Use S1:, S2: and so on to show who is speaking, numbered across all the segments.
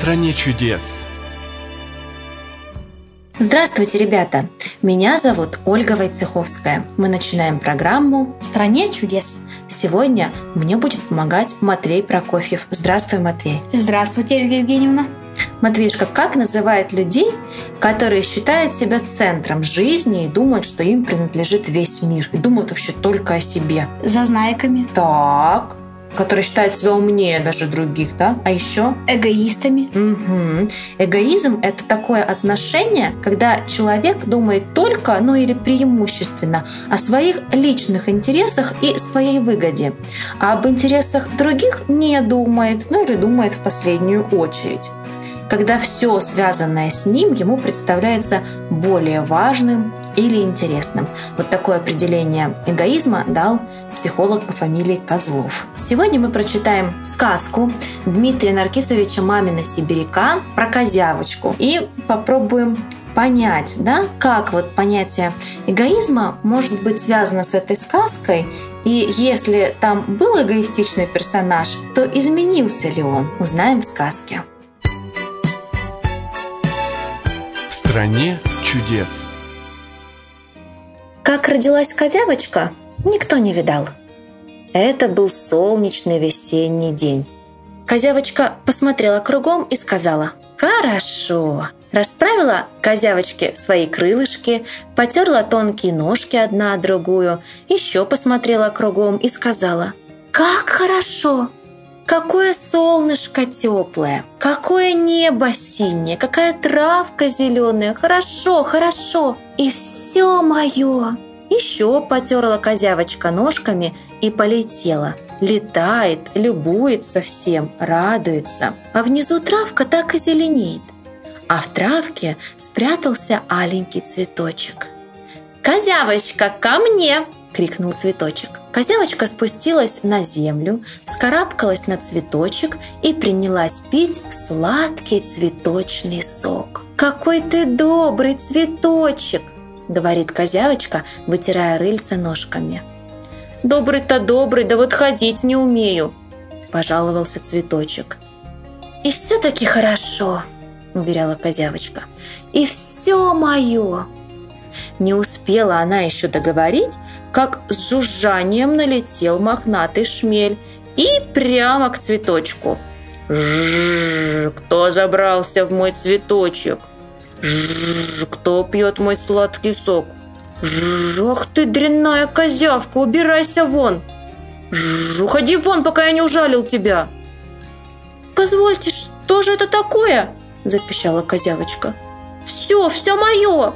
S1: стране чудес.
S2: Здравствуйте, ребята! Меня зовут Ольга Войцеховская. Мы начинаем программу
S3: «В стране чудес».
S2: Сегодня мне будет помогать Матвей Прокофьев. Здравствуй, Матвей.
S3: Здравствуйте, Ольга Евгеньевна.
S2: Матвеюшка, как называют людей, которые считают себя центром жизни и думают, что им принадлежит весь мир, и думают вообще только о себе?
S3: Зазнайками.
S2: Так. Которые считают себя умнее даже других, да? А еще?
S3: Эгоистами.
S2: Угу. Эгоизм — это такое отношение, когда человек думает только, или преимущественно о своих личных интересах и своей выгоде, а об интересах других не думает, или думает в последнюю очередь. Когда все связанное с ним ему представляется более важным или интересным. Вот такое определение эгоизма дал психолог по фамилии Козлов. Сегодня мы прочитаем сказку Дмитрия Наркисовича «Мамина-сибиряка» про козявочку и попробуем понять, как понятие эгоизма может быть связано с этой сказкой, и если там был эгоистичный персонаж, то изменился ли он? Узнаем в сказке.
S1: В стране чудес.
S2: Как родилась козявочка, никто не видал. Это был солнечный весенний день. Козявочка посмотрела кругом и сказала: «Хорошо». Расправила козявочке свои крылышки, потерла тонкие ножки одна о другую, еще посмотрела кругом и сказала: «Как хорошо! Какое солнышко теплое, какое небо синее, какая травка зеленая, хорошо, хорошо, и все мое». Еще потерла козявочка ножками и полетела. Летает, любуется всем, радуется. А внизу травка так и зеленеет. А в травке спрятался аленький цветочек. «Козявочка, ко мне!» — крикнул цветочек. Козявочка спустилась на землю, вскарабкалась на цветочек и принялась пить сладкий цветочный сок. «Какой ты добрый цветочек!» — говорит козявочка, вытирая рыльце ножками. «Добрый-то добрый, да вот ходить не умею!» — пожаловался цветочек. «И все-таки хорошо!» — уверяла козявочка. «И все мое!» Не успела она еще договорить, как с жужжанием налетел мохнатый шмель и прямо к цветочку. «Жжж, кто забрался в мой цветочек? Жжж, кто пьет мой сладкий сок? Жжж, ах ты дрянная козявка, убирайся вон! Жжж, уходи вон, пока я не ужалил тебя!» «Позвольте, что же это такое?» — запищала козявочка. Все мое!»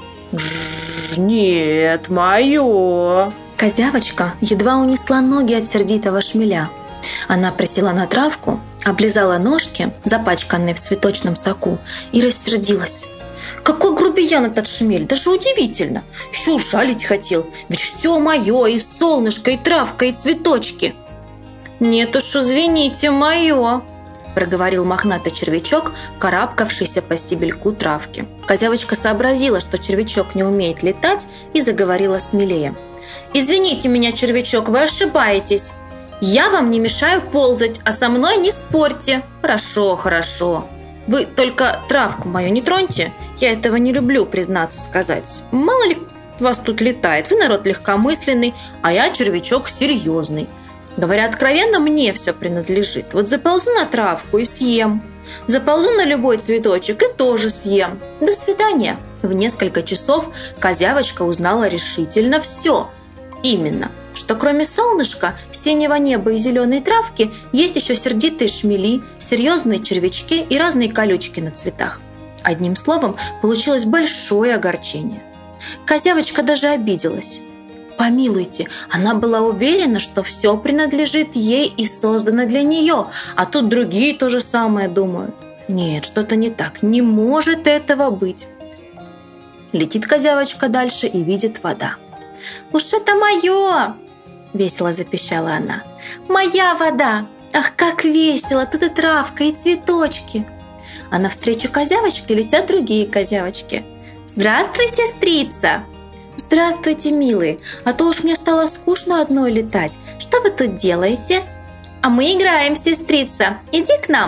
S2: «Нет, мое!» Козявочка едва унесла ноги от сердитого шмеля. Она присела на травку, облизала ножки, запачканные в цветочном соку, и рассердилась. «Какой грубиян этот шмель! Даже удивительно! Еще ужалить хотел, ведь все мое, и солнышко, и травка, и цветочки!» «Нет уж, извините, мое!» — проговорил мохнатый червячок, карабкавшийся по стебельку травки. Козявочка сообразила, что червячок не умеет летать, и заговорила смелее. «Извините меня, червячок, вы ошибаетесь. Я вам не мешаю ползать, а со мной не спорьте». «Хорошо, хорошо. Вы только травку мою не троньте. Я этого не люблю, признаться сказать. Мало ли вас тут летает. Вы народ легкомысленный, а я червячок серьезный. Говоря откровенно, мне все принадлежит. Вот заползу на травку и съем. Заползу на любой цветочек и тоже съем. До свидания». В несколько часов козявочка узнала решительно все. Именно, что кроме солнышка, синего неба и зеленой травки есть еще сердитые шмели, серьезные червячки и разные колючки на цветах. Одним словом, получилось большое огорчение. Козявочка даже обиделась. Помилуйте, она была уверена, что все принадлежит ей и создано для нее, а тут другие то же самое думают. Нет, что-то не так, не может этого быть. Летит козявочка дальше и видит вода. «Уж это мое!» — весело запищала она. «Моя вода! Ах, как весело! Тут и травка, и цветочки!» А навстречу козявочке летят другие козявочки. «Здравствуй, сестрица!» «Здравствуйте, милые! А то уж мне стало скучно одной летать. Что вы тут делаете?» «А мы играем, сестрица. Иди к нам!»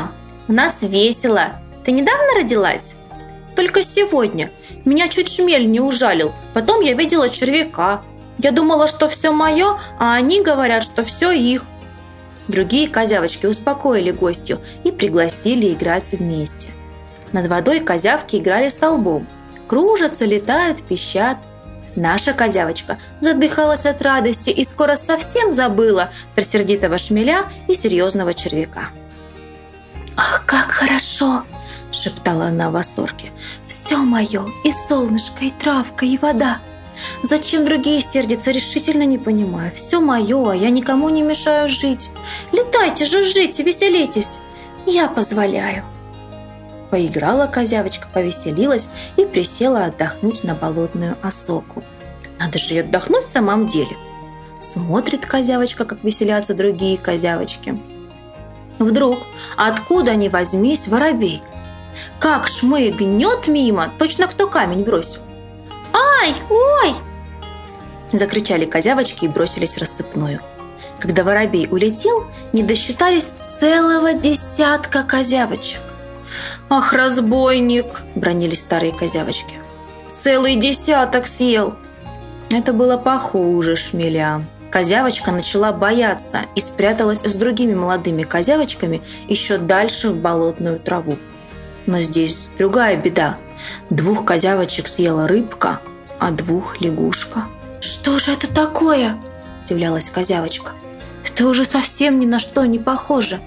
S2: У нас весело. Ты недавно родилась? Только сегодня. Меня чуть шмель не ужалил. Потом я видела червяка. Я думала, что все мое, а они говорят, что все их. Другие козявочки успокоили гостью и пригласили играть вместе. Над водой козявки играли столбом. Кружатся, летают, пищат. Наша козявочка задыхалась от радости и скоро совсем забыла про сердитого шмеля и серьезного червяка. «Ах, как хорошо!» – шептала она в восторге. «Все мое, и солнышко, и травка, и вода. Зачем другие сердятся, решительно не понимаю. Все мое, а я никому не мешаю жить. Летайте, жужжите, веселитесь. Я позволяю». Поиграла козявочка, повеселилась и присела отдохнуть на болотную осоку. Надо же и отдохнуть в самом деле. Смотрит козявочка, как веселятся другие козявочки. Вдруг, откуда ни возьмись, воробей. Как шмыгнет мимо, точно кто камень бросил. «Ай, ой!» Закричали козявочки и бросились в рассыпную. Когда воробей улетел, не досчитались целого десятка козявочек. «Ах, разбойник!» – бранились старые козявочки. «Целый десяток съел!» Это было похуже шмеля. Козявочка начала бояться и спряталась с другими молодыми козявочками еще дальше в болотную траву. Но здесь другая беда. 2 козявочек съела рыбка, а 2 лягушка. «Что же это такое?» – удивлялась козявочка. «Это уже совсем ни на что не похоже.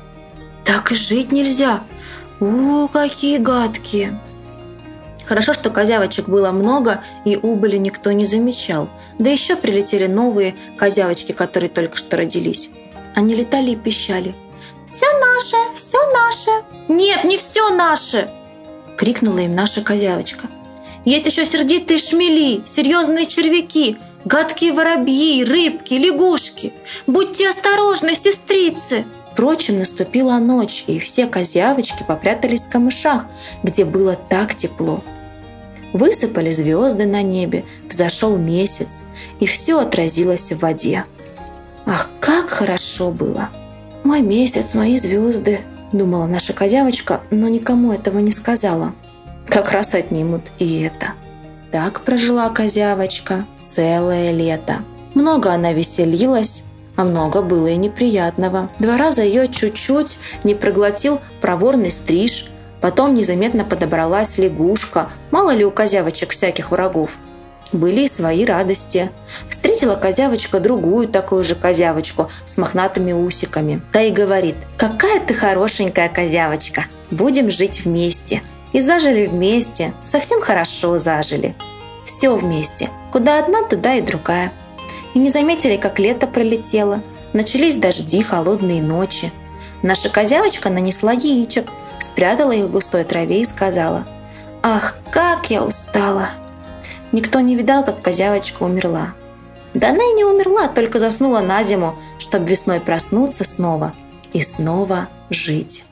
S2: Так и жить нельзя. О, какие гадкие!» Хорошо, что козявочек было много, и убыли никто не замечал. Да еще прилетели новые козявочки, которые только что родились. Они летали и пищали. «Все наше, все наше!» «Нет, не все наше!» – крикнула им наша козявочка. «Есть еще сердитые шмели, серьезные червяки, гадкие воробьи, рыбки, лягушки. Будьте осторожны, сестрицы!» Впрочем, наступила ночь, и все козявочки попрятались в камышах, где было так тепло. Высыпали звезды на небе, взошел месяц, и все отразилось в воде. Ах, как хорошо было! «Мой месяц, мои звезды», — думала наша козявочка, но никому этого не сказала. Как раз отнимут и это. Так прожила козявочка целое лето. Много она веселилась, а много было и неприятного. 2 раза ее чуть-чуть не проглотил проворный стриж, потом незаметно подобралась лягушка. Мало ли у козявочек всяких врагов. Были и свои радости. Встретила козявочка другую такую же козявочку с мохнатыми усиками. Та и говорит: «Какая ты хорошенькая козявочка, будем жить вместе». И зажили вместе, совсем хорошо зажили. Все вместе, куда одна, туда и другая. И не заметили, как лето пролетело. Начались дожди, холодные ночи. Наша козявочка нанесла яичек, спрятала их в густой траве и сказала: «Ах, как я устала!» Никто не видал, как козявочка умерла. Да она и не умерла, только заснула на зиму, чтобы весной проснуться снова и снова жить.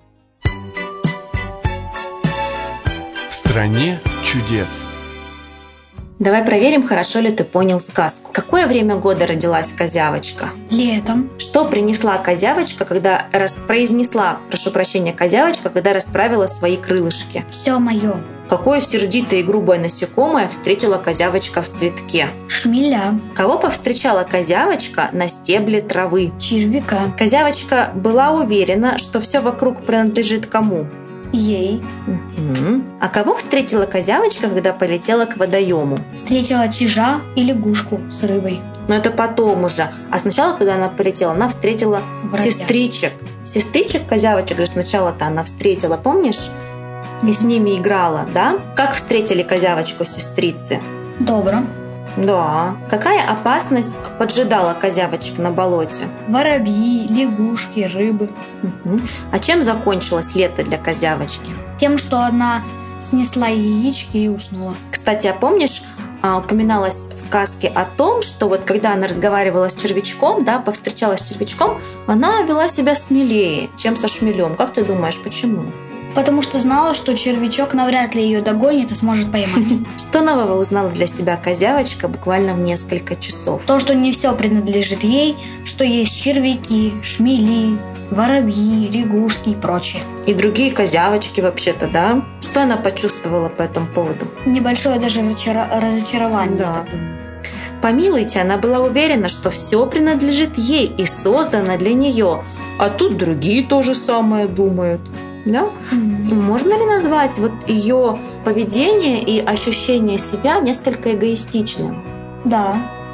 S1: В стране чудес.
S2: Давай проверим, хорошо ли ты понял сказку. В какое время года родилась козявочка?
S3: Летом.
S2: Что принесла козявочка, когда произнесла, козявочка, когда расправила свои крылышки?
S3: Все мое.
S2: Какое сердитое и грубое насекомое встретила козявочка в цветке?
S3: Шмеля.
S2: Кого повстречала козявочка на стебле травы?
S3: Червяка.
S2: Козявочка была уверена, что все вокруг принадлежит кому?
S3: Ей.
S2: А кого встретила козявочка, когда полетела к водоему?
S3: Встретила чижа и лягушку с рыбой.
S2: Но это потом уже. А сначала, когда она полетела, она встретила
S3: Воробья.
S2: сестричек. Сестричек козявочек же сначала-то она встретила, помнишь? И с ними играла, да? Как встретили козявочку сестрицы?
S3: Добро.
S2: Да. Какая опасность поджидала козявочек на болоте?
S3: Воробьи, лягушки, рыбы.
S2: А чем закончилось лето для козявочки?
S3: Тем, что она снесла яички и уснула.
S2: Кстати, а помнишь, упоминалось в сказке о том, что вот когда она разговаривала с червячком, да, повстречалась с червячком, она вела себя смелее, чем со шмелем. Как ты думаешь, почему?
S3: Потому что знала, что червячок навряд ли ее догонит и сможет поймать.
S2: Что нового узнала для себя козявочка буквально в несколько часов?
S3: То, что не все принадлежит ей, что есть червяки, шмели, воробьи, лягушки и прочее.
S2: И другие козявочки вообще-то, да? Что она почувствовала по этому поводу?
S3: Небольшое даже разочарование.
S2: Да.
S3: я так думаю.
S2: Помилуйте, она была уверена, что все принадлежит ей и создано для нее, а тут другие то же самое думают. Да? Можно ли назвать вот ее поведение и ощущение себя несколько эгоистичным?
S3: Да.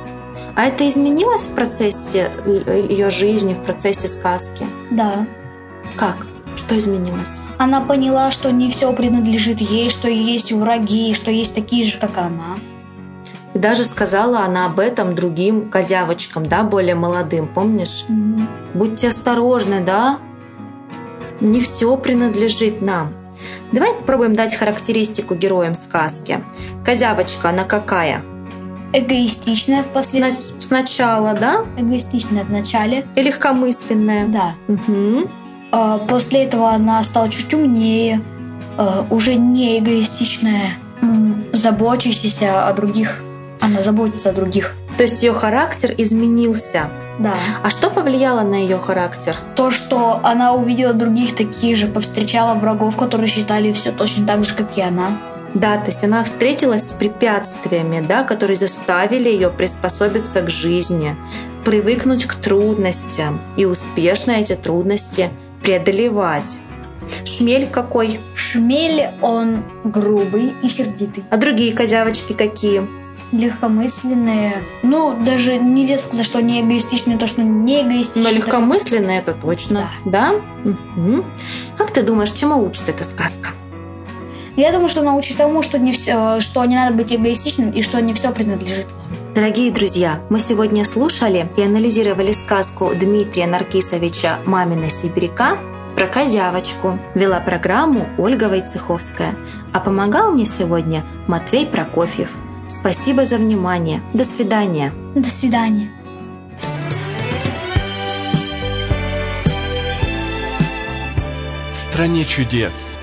S2: А это изменилось в процессе ее жизни, в процессе сказки?
S3: Да.
S2: Как? Что изменилось?
S3: Она поняла, что не все принадлежит ей, что есть враги, что есть такие же, как она.
S2: И даже сказала она об этом другим козявочкам, да, более молодым, помнишь? Будьте осторожны, да? Не все принадлежит нам. Давай попробуем дать характеристику героям сказки. Козявочка, она какая?
S3: Эгоистичная впоследствии.
S2: Сначала, да?
S3: Эгоистичная в начале.
S2: И легкомысленная.
S3: Да.
S2: Угу.
S3: После этого она стала чуть умнее, уже не эгоистичная, заботящаяся о других. Она заботится о других.
S2: То есть ее характер изменился.
S3: Да.
S2: А что повлияло на ее характер?
S3: То, что она увидела других такие же, повстречала врагов, которые считали все точно так же, как и она.
S2: Да, то есть она встретилась с препятствиями, да, которые заставили ее приспособиться к жизни, привыкнуть к трудностям и успешно эти трудности преодолевать. Шмель какой?
S3: Шмель, он грубый и сердитый.
S2: А другие козявочки какие?
S3: Легкомысленные. Ну, даже нельзя сказать, что они эгоистичные, то, что не эгоистичные.
S2: Но легкомысленные это точно. Да? Угу. Как ты думаешь, чему учит эта сказка?
S3: Я думаю, что она учит тому, что не надо быть эгоистичным и что не все принадлежит вам.
S2: Дорогие друзья, мы сегодня слушали и анализировали сказку Дмитрия Наркисовича «Мамина сибиряка» про козявочку. Вела программу Ольга Войцеховская. А помогал мне сегодня Матвей Прокофьев. Спасибо за внимание. До свидания.
S3: До свидания.
S1: В стране чудес.